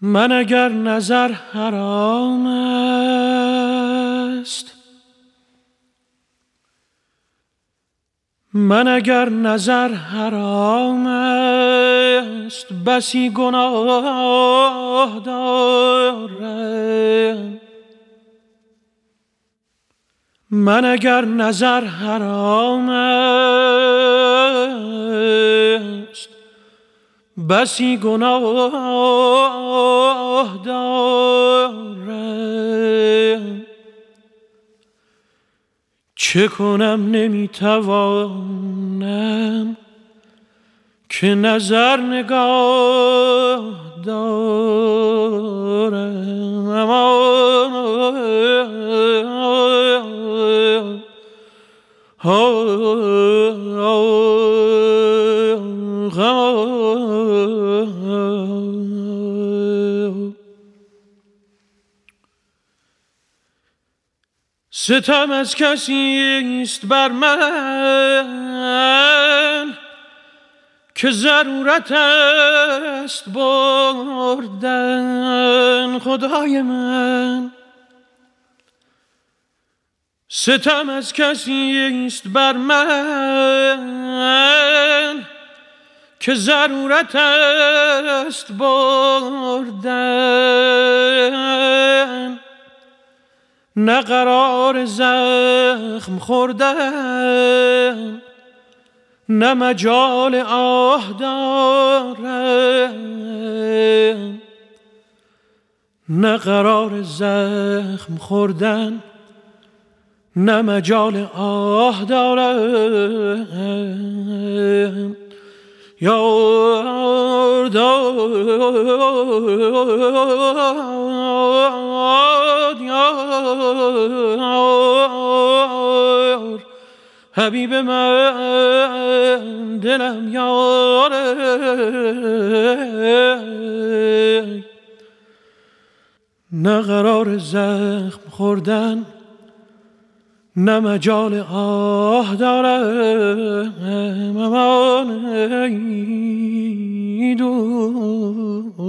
من اگر نظر حرام است، من اگر نظر حرام است، بسی گناه دارم. من اگر نظر حرام است، بسی گناه دارم. چه کنم نمیتوانم که نظر نگاه دارم. ستم از کسی است بر من که ضرورت است بردن. خدای من، ستم از کسی است بر من که ضرورت است بردن. نه قرار زخم خوردن، نه مجال آه دارم. نه قرار زخم خوردن، نه مجال آه دارم. یار یار حبیب من، دلم یاره. نه قرار زخم خوردن، نه مجال آه دارم. امان ای دوست.